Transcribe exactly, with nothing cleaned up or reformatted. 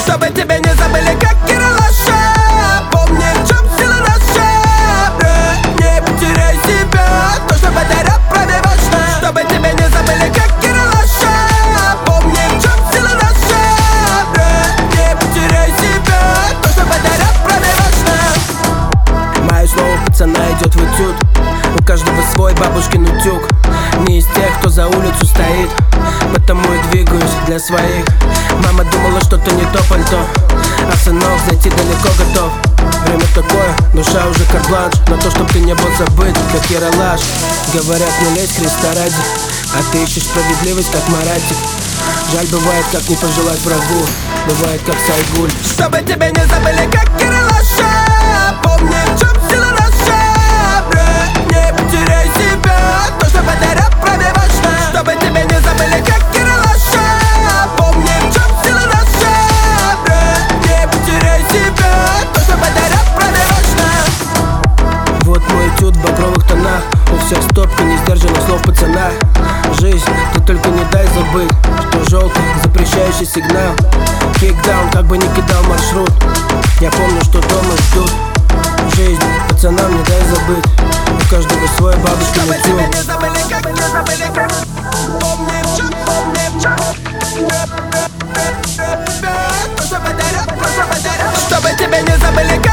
Чтобы тебя не забыли, как Ералаша. Помни, в чем сила наша. Не потеряй себя, то, что подарят пробивашно. Чтобы тебя не забыли, как Ералаша. Помни, в чем сила наша. Не потеряй себя, то, что подарят пробивашно. Мое слово пацана идет в этюд. У каждого свой бабушкин утюг. Не из тех, кто за улицу стоит, потому и двигаюсь для своих. Мама думала, что-то не то пальто, а сынок зайти далеко готов. Время такое, душа уже карт-бланш на то, чтоб ты не был забыт, как Ералаш. Говорят, не лезь Христа ради, а ты ищешь справедливость, как Маратик. Жаль бывает, как не пожелать врагу, бывает, как Сайгуль. Чтобы тебя не забыли, как Ералаша. Помни, в чем сила наша. Не потеряй себя, то, что подарят пробивашно. Чтобы тебя не забыли, как Ералаша. Помни, в чем сила наша. Не потеряй себя, то, что подарят пробивашно. Вот мой этюд в багровых тонах. У всех стопка несдержанных слов пацана. Жизнь, ты только не дай забыть, что желтый запрещающий сигнал. Кикдаун, как бы ни кидал маршрут, я помню, что дома ждут. Жизнь, пацанам не дай забыть, у каждого свой бабушкин утюг. Чтобы тебя не забыли, как, не забыли, как. Помни, в чем, помни, в чем. Чтобы тебя не забыли, как.